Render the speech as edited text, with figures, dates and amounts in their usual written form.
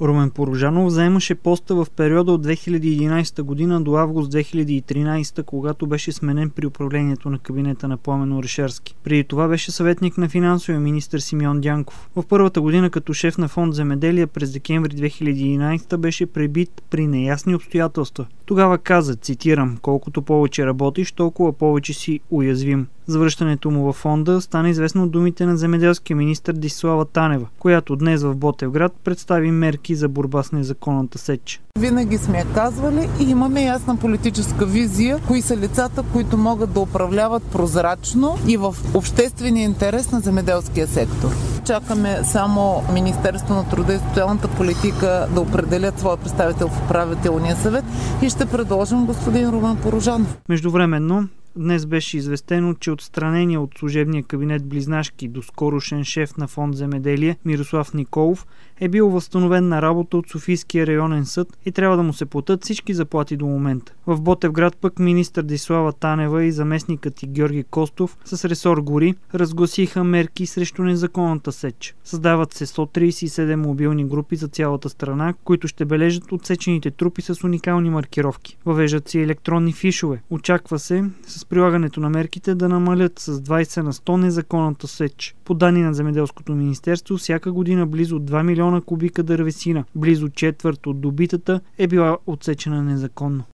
Румен Порожанов заемаше поста в периода от 2011 година до август 2013, когато беше сменен при управлението на кабинета на Пламен Орешарски. Преди това беше съветник на финансовия министър Симеон Дянков. В първата година като шеф на фонд Земеделие през декември 2011 беше пребит при неясни обстоятелства. Тогава каза, цитирам: "Колкото повече работиш, толкова повече си уязвим." Завръщането му във фонда стана известно от думите на земеделския министър Десислава Танева, която днес в Ботевград представи мерки за борба с незаконната сеч. Винаги сме я казвали и имаме ясна политическа визия, кои са лицата, които могат да управляват прозрачно и в обществения интерес на земеделския сектор. Чакаме само Министерството на труда и социалната политика да определят своя представител в управителния съвет и ще предложим господин Румен Порожанов. Междувременно, днес беше известено, че отстранения от служебния кабинет Близнашки доскорошен шеф на фонд Земеделие Мирослав Николов е бил възстановен на работа от Софийския районен съд и трябва да му се платят всички заплати до момента. В Ботевград пък министър Десислава Танева и заместникът й Георги Костов с ресор гори разгласиха мерки срещу незаконната сеч. Създават се 137 мобилни групи за цялата страна, които ще бележат отсечените трупи с уникални маркировки. Въвеждат се електронни фишове. Очаква се с прилагането на мерките да намалят с 20 на 100 незаконната сеч. По данни на Земеделското министерство, всяка година близо 2 милиона кубика дървесина, близо четвърт от добитата, е била отсечена незаконно.